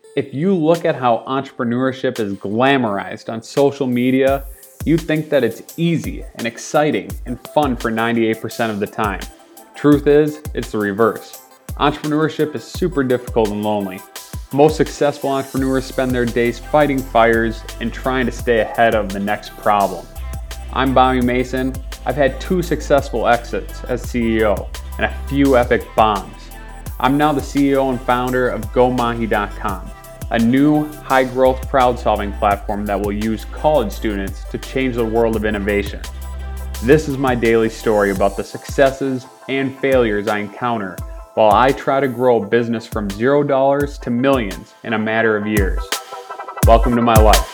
If you look at how entrepreneurship is glamorized on social media, you'd think that it's easy and exciting and fun for 98% of the time. Truth is, it's the reverse. Entrepreneurship is super difficult and lonely. Most successful entrepreneurs spend their days fighting fires and trying to stay ahead of the next problem. I'm Bobby Mason. I've had 2 successful exits as CEO and a few epic bombs. I'm now the CEO and founder of GoMahi.com, a new high-growth crowd-solving platform that will use college students to change the world of innovation. This is my daily story about the successes and failures I encounter while I try to grow a business from $0 to millions in a matter of years. Welcome to my life.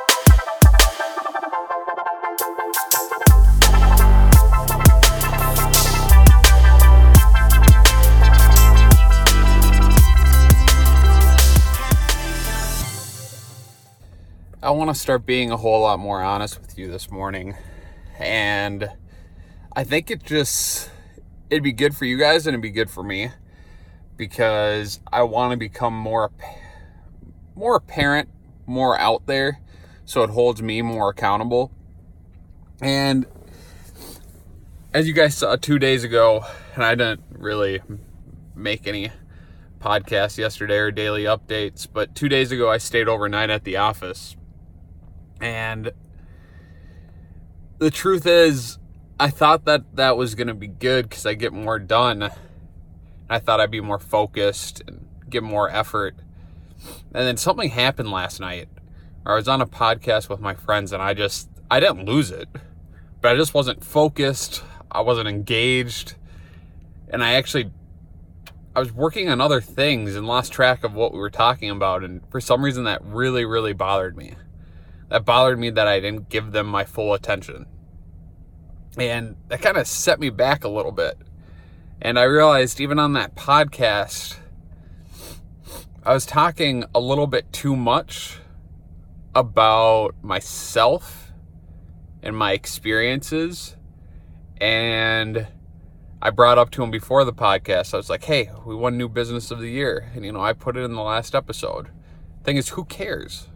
I want to start being a whole lot more honest with you this morning, and I think it'd be good for you guys and it'd be good for me, because I want to become more apparent, more out there, so it holds me more accountable. And as you guys saw 2 days ago, and I didn't really make any podcasts yesterday or daily updates, but 2 days ago I stayed overnight at the office. And the truth is, I thought that was going to be good because I get more done. I thought I'd be more focused and give more effort. And then something happened last night. I was on a podcast with my friends and I didn't lose it, but I just wasn't focused. I wasn't engaged. And I was working on other things and lost track of what we were talking about. And for some reason that really, really bothered me. That bothered me that I didn't give them my full attention. And that kind of set me back a little bit. And I realized even on that podcast, I was talking a little bit too much about myself and my experiences. And I brought up to him before the podcast, I was like, hey, we won New Business of the Year. And, I put it in the last episode. Thing is, who cares?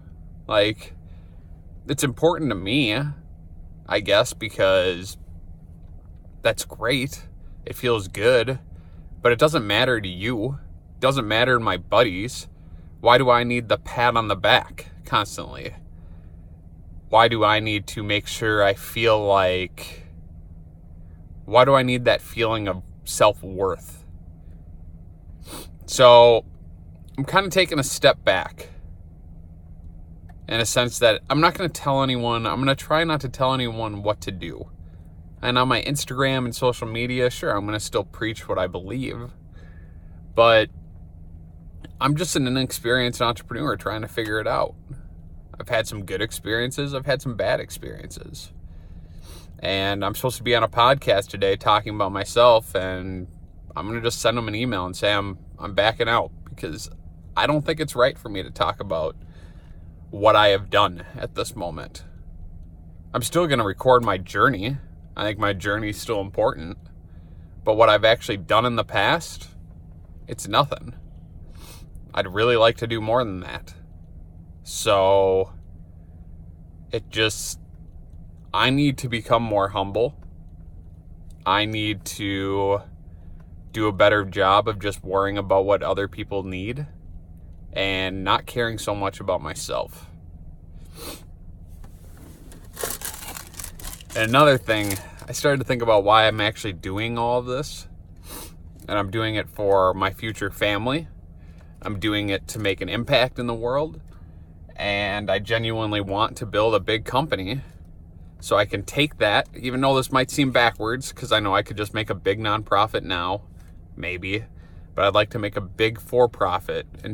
It's important to me, I guess, because that's great. It feels good, but it doesn't matter to you. It doesn't matter to my buddies. Why do I need the pat on the back constantly? Why do I need to make sure why do I need that feeling of self-worth? So I'm kind of taking a step back. In a sense that I'm not going to tell anyone, I'm going to try not to tell anyone what to do. And on my Instagram and social media, sure, I'm going to still preach what I believe. But I'm just an inexperienced entrepreneur trying to figure it out. I've had some good experiences. I've had some bad experiences. And I'm supposed to be on a podcast today talking about myself. And I'm going to just send them an email and say I'm backing out. Because I don't think it's right for me to talk about what I have done at this moment. I'm still going to record my journey. I think my journey is still important. But what I've actually done in the past, it's nothing. I'd really like to do more than that. So I need to become more humble. I need to do a better job of just worrying about what other people need and not caring so much about myself. And another thing, I started to think about why I'm actually doing all of this. And I'm doing it for my future family. I'm doing it to make an impact in the world. And I genuinely want to build a big company so I can take that, even though this might seem backwards, because I know I could just make a big nonprofit now, maybe. But I'd like to make a big for-profit and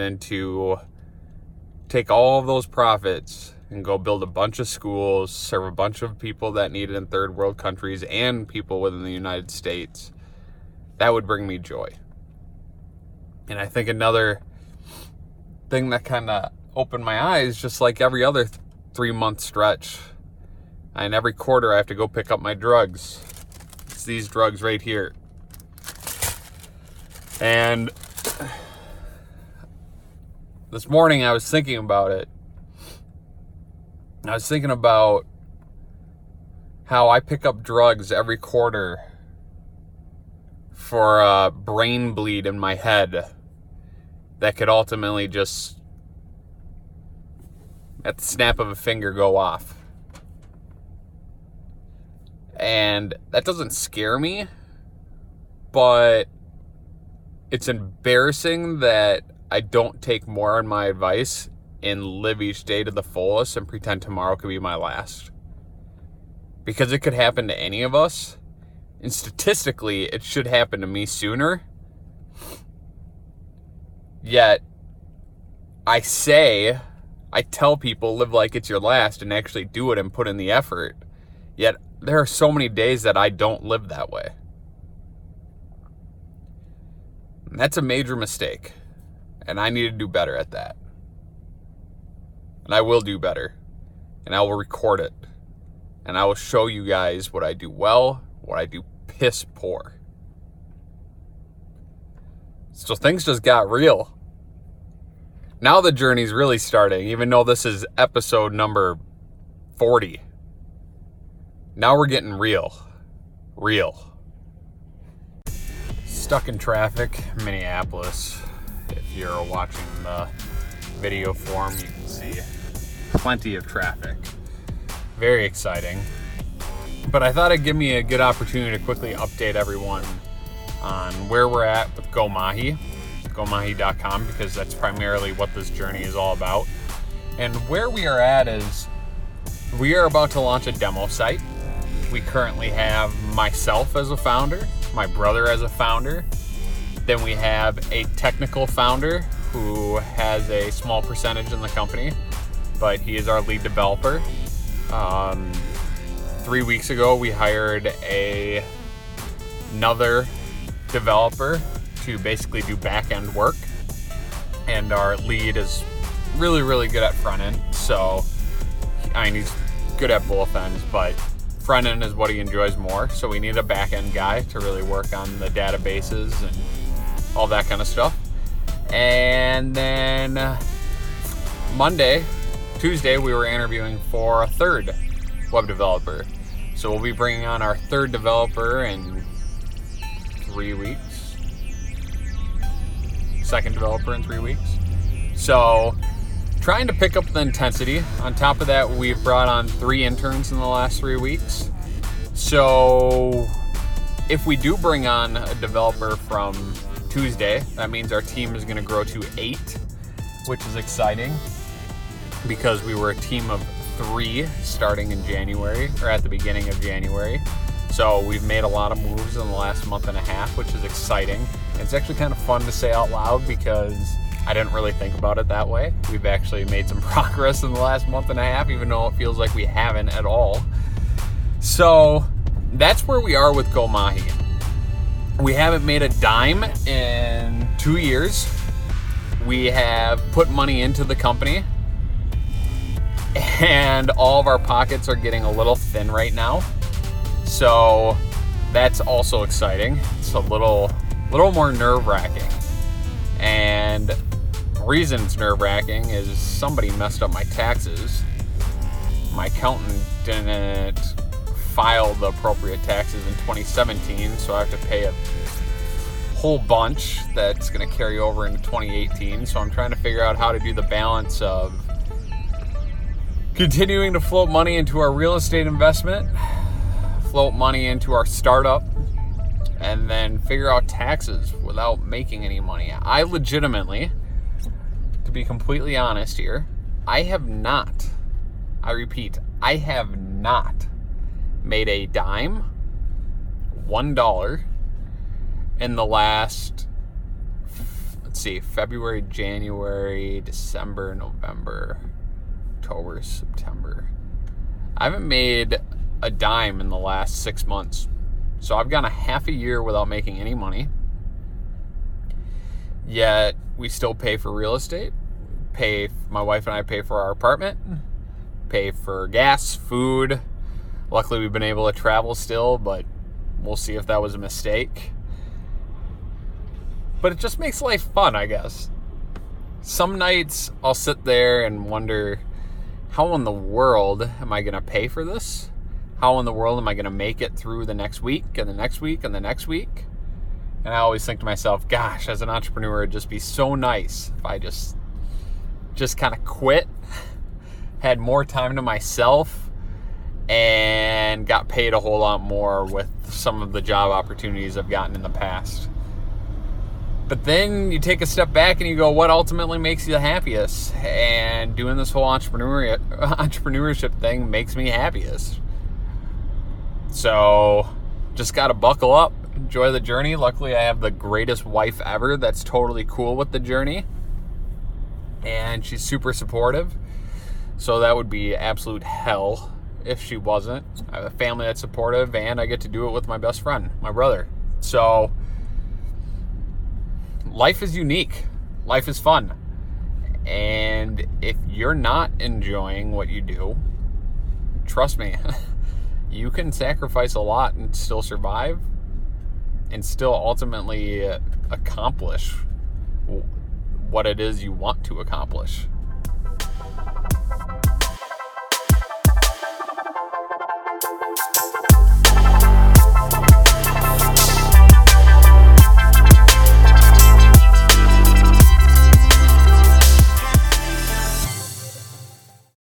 take all of those profits and go build a bunch of schools, serve a bunch of people that need it in third world countries and people within the United States. That would bring me joy. And I think another thing that kind of opened my eyes, just like every other 3-month stretch, and every quarter I have to go pick up my drugs. It's these drugs right here. And this morning I was thinking about it. I was thinking about how I pick up drugs every quarter for a brain bleed in my head that could ultimately just, at the snap of a finger, go off. And that doesn't scare me, but it's embarrassing that I don't take more on my advice and live each day to the fullest and pretend tomorrow could be my last. Because it could happen to any of us, and statistically it should happen to me sooner. Yet I tell people live like it's your last and actually do it and put in the effort. Yet there are so many days that I don't live that way. And that's a major mistake. And I need to do better at that. And I will do better. And I will record it. And I will show you guys what I do well, what I do piss poor. So things just got real. Now the journey's really starting, even though this is episode number 40. Now we're getting real. Real. Stuck in traffic, Minneapolis. If you're watching the video form, you can see plenty of traffic. Very exciting. But I thought it'd give me a good opportunity to quickly update everyone on where we're at with Go Mahi, GoMahi.com, because that's primarily what this journey is all about. And where we are at is we are about to launch a demo site. We currently have myself as a founder, my brother as a founder. Then we have a technical founder who has a small percentage in the company, but he is our lead developer. 3 weeks ago, we hired another developer to basically do back-end work. And our lead is really, really good at front end. So, he's good at both ends, but front end is what he enjoys more. So we need a back end guy to really work on the databases and all that kind of stuff. And then Tuesday, we were interviewing for a third web developer. So we'll be bringing on our third developer in 3 weeks. Second developer in 3 weeks. So trying to pick up the intensity. On top of that, we've brought on 3 interns in the last 3 weeks. So if we do bring on a developer from Tuesday, that means our team is going to grow to 8, which is exciting because we were a team of 3 starting in January, or at the beginning of January. So we've made a lot of moves in the last month and a half, which is exciting. It's actually kind of fun to say out loud because I didn't really think about it that way. We've actually made some progress in the last month and a half, even though it feels like we haven't at all. So that's where we are with Go Mahi. We haven't made a dime in 2 years. We have put money into the company, and all of our pockets are getting a little thin right now. So that's also exciting. It's a little more nerve-wracking. And the reason it's nerve-wracking is somebody messed up my taxes. My accountant didn't file the appropriate taxes in 2017, so I have to pay a whole bunch that's going to carry over into 2018. So I'm trying to figure out how to do the balance of continuing to float money into our real estate investment, float money into our startup, and then figure out taxes without making any money. I legitimately, to be completely honest here, I have not made a dime, $1, in the last, February, January, December, November, October, September. I haven't made a dime in the last 6 months. So I've gone a half a year without making any money. Yet we still pay for real estate. My wife and I pay for our apartment. Pay for gas, food. Luckily we've been able to travel still, but we'll see if that was a mistake. But it just makes life fun, I guess. some nights I'll sit there and wonder, how in the world am I going to pay for this? How in the world am I going to make it through the next week and the next week and the next week? And I always think to myself, gosh, as an entrepreneur, it'd just be so nice if I just kind of quit, had more time to myself, and got paid a whole lot more with some of the job opportunities I've gotten in the past. But then you take a step back and you go, what ultimately makes you the happiest? And doing this whole entrepreneurship thing makes me happiest. So just got to buckle up, enjoy the journey. Luckily, I have the greatest wife ever that's totally cool with the journey. And she's super supportive. So that would be absolute hell if she wasn't. I have a family that's supportive, and I get to do it with my best friend, my brother. So life is unique. Life is fun. And if you're not enjoying what you do, trust me, you can sacrifice a lot and still survive and still ultimately accomplish what it is you want to accomplish.